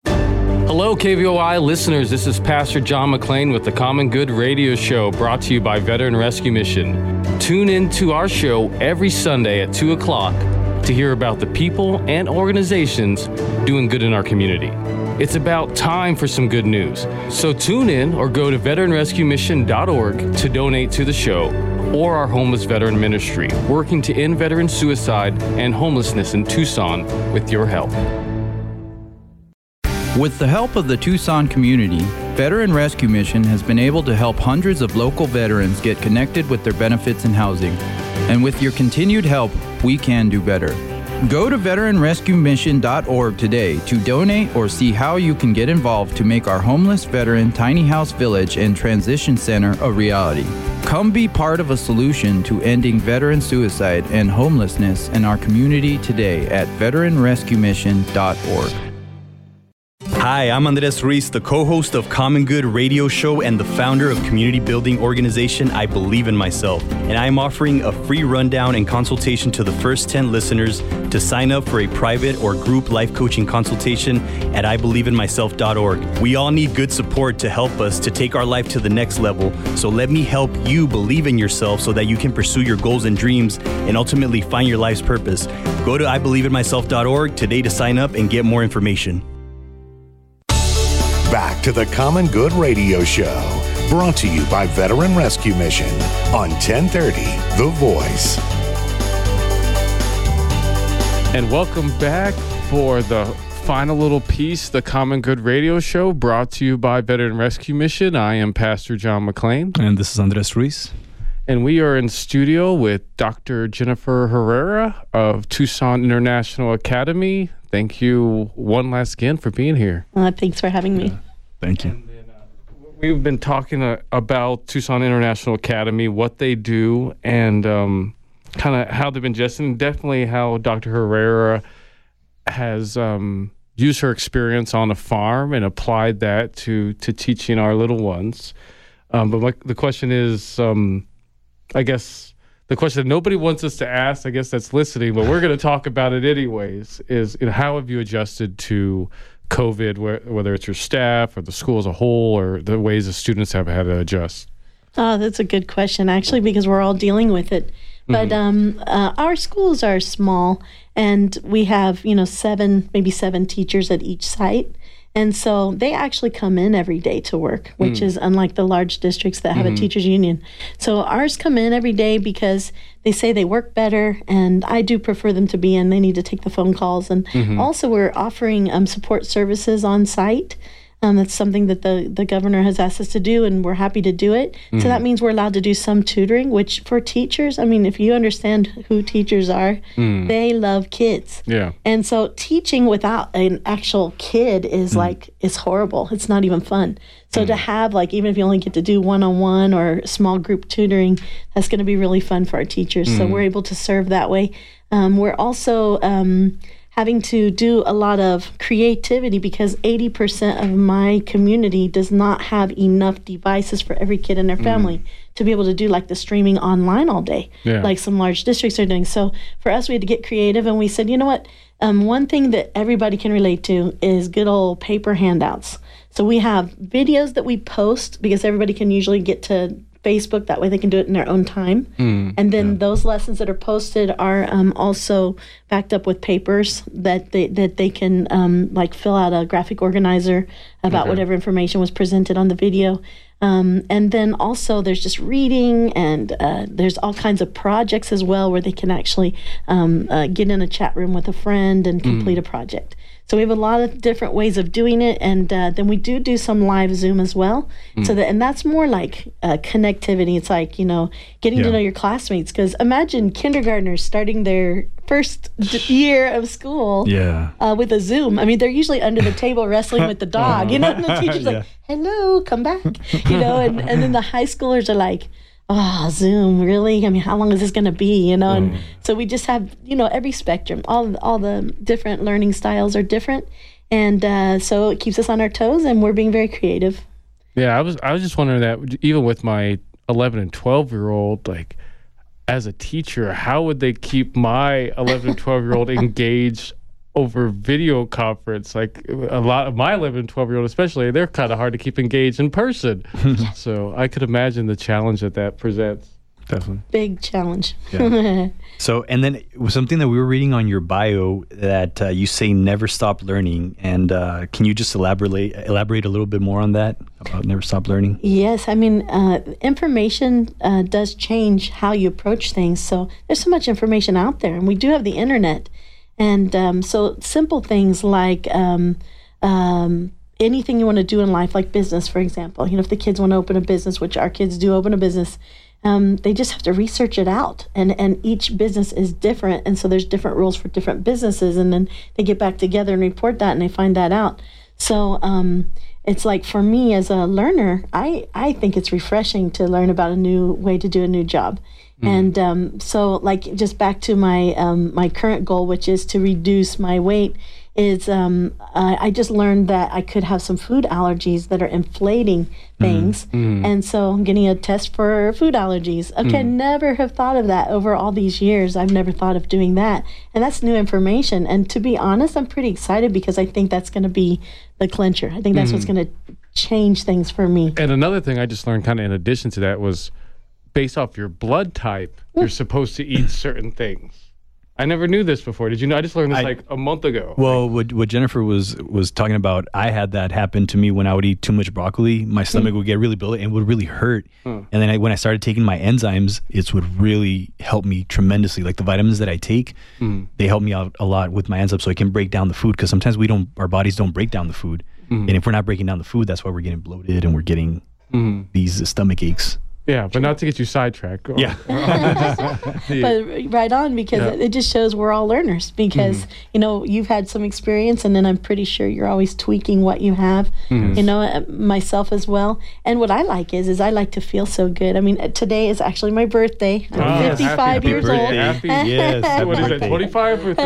Hello, K V O I listeners. This is Pastor John McClain with the Common Good Radio Show, brought to you by Veteran Rescue Mission. Tune in to our show every Sunday at two o'clock to hear about the people and organizations doing good in our community. It's about time for some good news. So tune in or go to veteran rescue mission dot org to donate to the show or our homeless veteran ministry, working to end veteran suicide and homelessness in Tucson with your help. With the help of the Tucson community, Veteran Rescue Mission has been able to help hundreds of local veterans get connected with their benefits and housing. And with your continued help, we can do better. Go to veteran rescue mission dot org today to donate or see how you can get involved to make our homeless veteran tiny house village and transition center a reality. Come be part of a solution to ending veteran suicide and homelessness in our community today at veteran rescue mission dot org. Hi, I'm Andres Ruiz, the co-host of Common Good Radio Show and the founder of community building organization I Believe in Myself. And I am offering a free rundown and consultation to the first ten listeners to sign up for a private or group life coaching consultation at I believe in myself dot org. We all need good support to help us to take our life to the next level. So let me help you believe in yourself so that you can pursue your goals and dreams and ultimately find your life's purpose. Go to I believe in myself dot org today to sign up and get more information. Back to the Common Good Radio Show, brought to you by Veteran Rescue Mission on ten thirty The Voice. And welcome back for the final little piece, the Common Good Radio Show, brought to you by Veteran Rescue Mission. I am Pastor John McLean. And this is Andres Ruiz. And we are in studio with Doctor Jennifer Herrera of Tucson International Academy. Thank you one last again for being here. Uh, thanks for having me. Yeah. Thank you. Then, uh, we've been talking uh, about Tucson International Academy, what they do, and um, kind of how they've been just, and definitely how Doctor Herrera has um, used her experience on a farm and applied that to to teaching our little ones. Um, but my, the question is, um, I guess, the question that nobody wants us to ask, I guess that's listening, but we're going to talk about it anyways, is, you know, how have you adjusted to COVID, where, whether it's your staff or the school as a whole, or the ways the students have had to adjust? Oh, that's a good question, actually, because we're all dealing with it. But um, uh, our schools are small, and we have, you know, seven, maybe seven teachers at each site. And so they actually come in every day to work, which mm. is unlike the large districts that have mm-hmm. a teachers union. So ours come in every day because they say they work better, and I do prefer them to be in. They need to take the phone calls. And mm-hmm. also we're offering um, support services on site. Um, that's something that the, the governor has asked us to do, and we're happy to do it. Mm-hmm. So that means we're allowed to do some tutoring, which for teachers, I mean, if you understand who teachers are, mm. they love kids. Yeah. And so teaching without an actual kid is mm. like, it's horrible. It's not even fun. So mm. to have, like, even if you only get to do one-on-one or small group tutoring, that's going to be really fun for our teachers. Mm. So we're able to serve that way. Um, we're also... Um, having to do a lot of creativity because eighty percent of my community does not have enough devices for every kid in their family mm. to be able to do like the streaming online all day, yeah. like some large districts are doing. So for us, we had to get creative, and we said, you know what? Um, one thing that everybody can relate to is good old paper handouts. So we have videos that we post because everybody can usually get to Facebook. That way they can do it in their own time. Mm, and then yeah. those lessons that are posted are um, also backed up with papers that they that they can um, like fill out a graphic organizer about okay. whatever information was presented on the video. Um, and then also there's just reading, and uh, there's all kinds of projects as well where they can actually um, uh, get in a chat room with a friend and complete mm. a project. So we have a lot of different ways of doing it, and uh, then we do do some live Zoom as well. Mm. So that, and that's more like uh, connectivity. It's like, you know, getting yeah. to know your classmates. Because imagine kindergartners starting their first d- year of school yeah. uh, with a Zoom. I mean, they're usually under the table wrestling with the dog, you know, and the teacher's yeah. like, hello, come back, you know, and, and then the high schoolers are like, oh, Zoom, really? I mean, how long is this going to be, you know? And mm. so we just have, you know, every spectrum, all all the different learning styles are different. And uh, so it keeps us on our toes, and we're being very creative. Yeah, I was I was just wondering that even with my eleven and twelve year old, like as a teacher, how would they keep my eleven and twelve year old engaged over video conference? Like a lot of my eleven and twelve year old especially, they're kind of hard to keep engaged in person. So I could imagine the challenge that that presents. Definitely. Big challenge. Yeah. So, and then it was something that we were reading on your bio that uh, you say never stop learning. And uh, can you just elaborate elaborate a little bit more on that, about never stop learning? Yes. I mean, uh, information uh, does change how you approach things. So there's so much information out there, and we do have the internet. And um, so simple things like um, um, anything you want to do in life, like business, for example. You know, if the kids want to open a business, which our kids do open a business, um, they just have to research it out. And, and each business is different. And so there's different rules for different businesses. And then they get back together and report that, and they find that out. So um, it's like, for me as a learner, I, I think it's refreshing to learn about a new way to do a new job. Mm. And um, so, like, just back to my um, my current goal, which is to reduce my weight, is um, I, I just learned that I could have some food allergies that are inflating things. Mm. And so I'm getting a test for food allergies. Okay, Mm. never have thought of that over all these years. I've never thought of doing that. And that's new information. And to be honest, I'm pretty excited because I think that's going to be the clincher. I think that's Mm. what's going to change things for me. And another thing I just learned kind of in addition to that was based off your blood type, you're supposed to eat certain things. I never knew this before. Did you know? I just learned this I- like a month ago. Well, what, what Jennifer was was talking about, I had that happen to me when I would eat too much broccoli. My stomach would get really bloated and would really hurt. Hmm. And then I, when I started taking my enzymes, it would really help me tremendously. Like the vitamins that I take, Hmm. they help me out a lot with my enzymes, so I can break down the food. Because sometimes we don't, our bodies don't break down the food, Hmm. and if we're not breaking down the food, that's why we're getting bloated and we're getting Hmm. these stomach aches. Yeah, but not to get you sidetracked. Or- Yeah. But right on, because Yeah. it just shows we're all learners. Because you know you've had some experience, and then I'm pretty sure you're always tweaking what you have. Mhm. You know, uh, myself as well. And what I like is, is I like to feel so good. I mean, uh, today is actually my birthday. I'm Oh, fifty-five happy years birthday. old. Happy, Yes, happy what is it, birthday. twenty-five or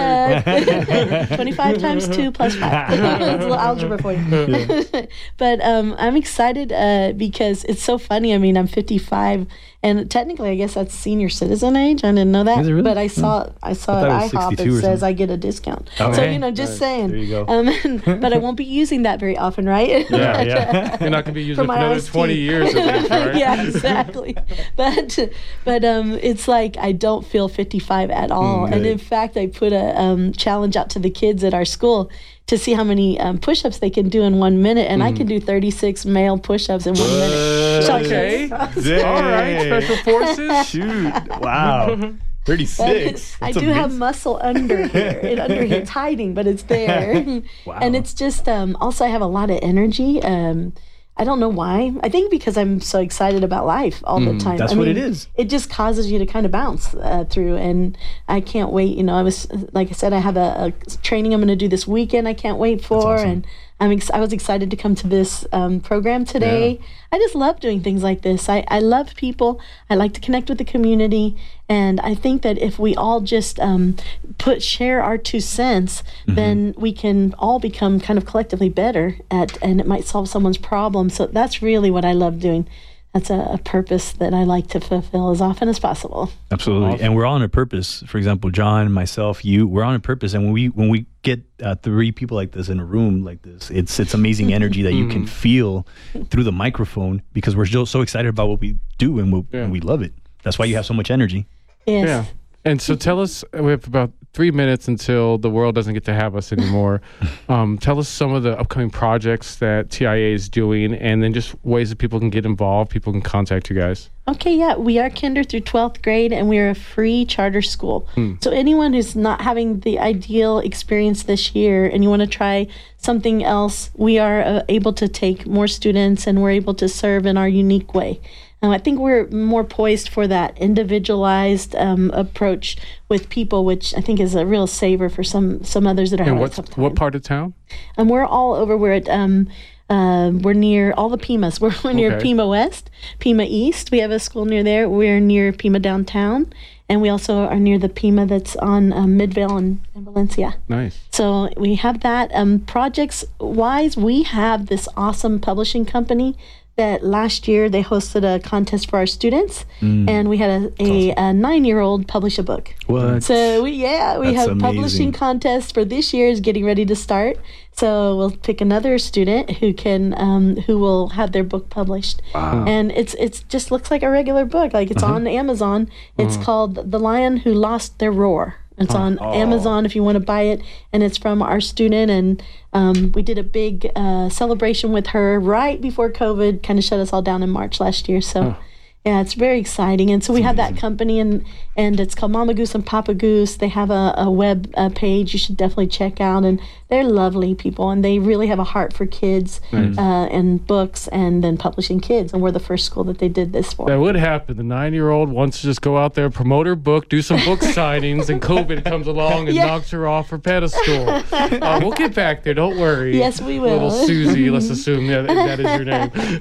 thirty? twenty-five times two plus five. It's a little algebra for you. But um, I'm excited uh, because it's so funny. I mean, I'm fifty-five, and technically, I guess that's senior citizen age. I didn't know that, Is it really? but I saw I saw I thought at it was IHOP sixty-two it or says something. I get a discount. Oh, so hey. you know, just Nice. saying. There you go. Um, but I won't be using that very often, right? Yeah, yeah. You're not going to be using it for my another iced twenty tea. years at least, right? Yeah, exactly. But but um, it's like I don't feel fifty-five at all. Mm, and good. in fact, I put a um, challenge out to the kids at our school to see how many um, push-ups they can do in one minute, and I can do thirty-six male push-ups in one minute. So I Okay. can- All right, special forces. Shoot! Wow, thirty-six. I That's do have amazing. muscle under here. It under here. It's hiding, but it's there. Wow. And it's just um, also I have a lot of energy. Um, I don't know why. I think because I'm so excited about life all the time. that's I what mean, it is. It just causes you to kind of bounce uh, through, and I can't wait. You know, I was like I said, I have a, a training I'm going to do this weekend. I can't wait for, awesome. and I'm ex- I was excited to come to this um, program today. I just love doing things like this. I, I love people. I like to connect with the community, and I think that if we all just um, put share our two cents, then we can all become kind of collectively better at, and it might solve someone's problem. So that's really what I love doing. That's a, a purpose that I like to fulfill as often as possible. Absolutely, Awesome. and we're all on a purpose. For example, John, myself, you, we're on a purpose. And when we when we get uh, three people like this in a room like this, it's it's amazing energy that you can feel through the microphone because we're so so excited about what we do and, we, Yeah. and we love it. That's why you have so much energy. Yes. Yeah. And so tell us, we have about three minutes until the world doesn't get to have us anymore. um, tell us some of the upcoming projects that T I A is doing, and then just ways that people can get involved, people can contact you guys. Okay, yeah, we are kinder through twelfth grade, and we are a free charter school. So anyone who's not having the ideal experience this year and you want to try something else, we are uh, able to take more students, and we're able to serve in our unique way. Um, I think we're more poised for that individualized um, approach with people, which I think is a real saver for some some others that are And having a what's, tough time. what part of town? And we're all over. We're at um, uh, we're near all the Pimas. We're, we're near Okay. Pima West, Pima East. We have a school near there. We're near Pima downtown, and we also are near the Pima that's on um, Midvale and, and Valencia. Nice. So we have that. Um, projects wise, we have this awesome publishing company that last year they hosted a contest for our students, and we had a, a, a nine-year-old publish a book. What? So we, yeah, we That's have publishing amazing. contest for this year is getting ready to start. So we'll pick another student who can um, who will have their book published. Wow. And it's it's just looks like a regular book. Like it's on Amazon. It's called The Lion Who Lost Their Roar. It's on Amazon if you want to buy it, and it's from our student. And um, we did a big uh, celebration with her right before COVID kind of shut us all down in March last year. So. Yeah, it's very exciting. And so we have that company, and, and it's called Mama Goose and Papa Goose. They have a, a web uh, page you should definitely check out. And they're lovely people, and they really have a heart for kids uh, and books and then publishing kids. And we're the first school that they did this for. That would happen. The nine-year-old wants to just go out there, promote her book, do some book signings, and COVID comes along and Yeah. knocks her off her pedestal. Uh, we'll get back there. Don't worry. Yes, we will. Little Susie, let's assume that, that is your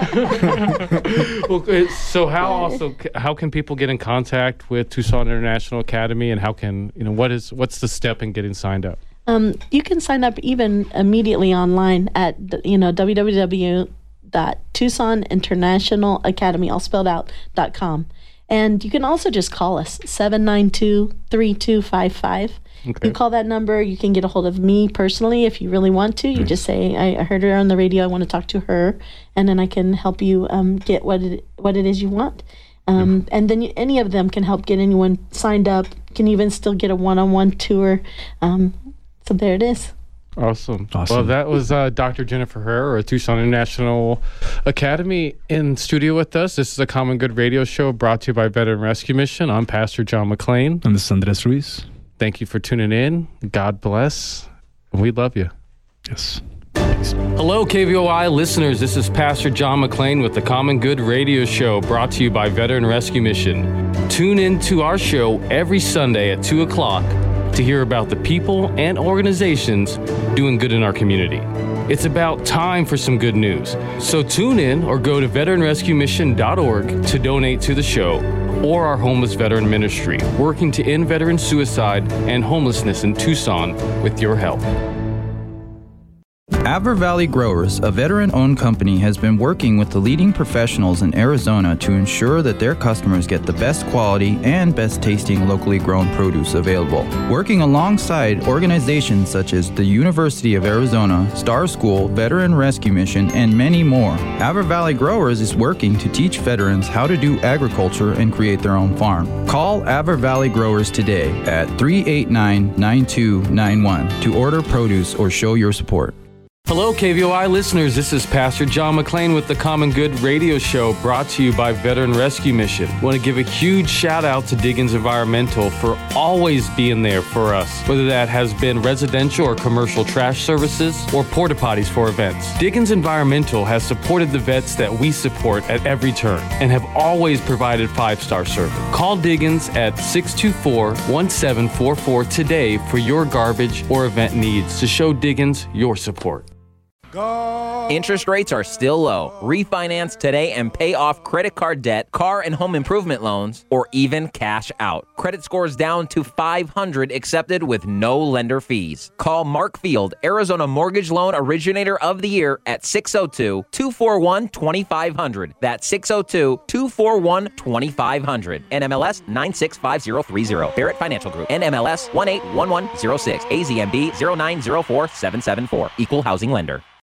name. Well, uh, so how also how can people get in contact with Tucson International Academy, and how can you know what is what's the step in getting signed up? Um, you can sign up even immediately online at, you know, w w w dot tucson international academy, all spelled out, dot com. And you can also just call us, seven nine two, three two five five. Okay. You call that number, you can get a hold of me personally if you really want to. You mm. just say, I, I heard her on the radio, I want to talk to her, and then I can help you um, get what it, what it is you want. Um, yeah. And then you, any of them can help get anyone signed up, can even still get a one-on-one tour. Um, so there it is. Awesome. awesome. Well, that was uh, Doctor Jennifer Herrera of Tucson International Academy in studio with us. This is a Common Good radio show brought to you by Veteran Rescue Mission. I'm Pastor John McClain. And this is Andres Ruiz. Thank you for tuning in. God bless. We love you. Yes. Hello, K V O I listeners. This is Pastor John McClain with the Common Good radio show brought to you by Veteran Rescue Mission. Tune in to our show every Sunday at two o'clock to hear about the people and organizations doing good in our community. It's about time for some good news. So tune in or go to veteran rescue mission dot org to donate to the show or our homeless veteran ministry, working to end veteran suicide and homelessness in Tucson with your help. Avar Valley Growers, a veteran-owned company, has been working with the leading professionals in Arizona to ensure that their customers get the best quality and best-tasting locally grown produce available. Working alongside organizations such as the University of Arizona, Star School, Veteran Rescue Mission, and many more, Avar Valley Growers is working to teach veterans how to do agriculture and create their own farm. Call Avar Valley Growers today at three eight nine, nine two nine one to order produce or show your support. Hello, K V O I listeners. This is Pastor John McClain with the Common Good radio show brought to you by Veteran Rescue Mission. I want to give a huge shout out to Diggins Environmental for always being there for us, whether that has been residential or commercial trash services or porta potties for events. Diggins Environmental has supported the vets that we support at every turn and have always provided five-star service. Call Diggins at six two four, one seven four four today for your garbage or event needs to show Diggins your support. Interest rates are still low. Refinance today and pay off credit card debt, car and home improvement loans, or even cash out. Credit scores down to five hundred accepted with no lender fees. Call Mark Field, Arizona Mortgage Loan Originator of the Year at six oh two, two four one, two five zero zero. That's six oh two, two four one, two five zero zero. N M L S nine six five zero three zero. Barrett Financial Group. N M L S one eight one one zero six. A Z M B zero nine zero four seven seven four. Equal housing lender.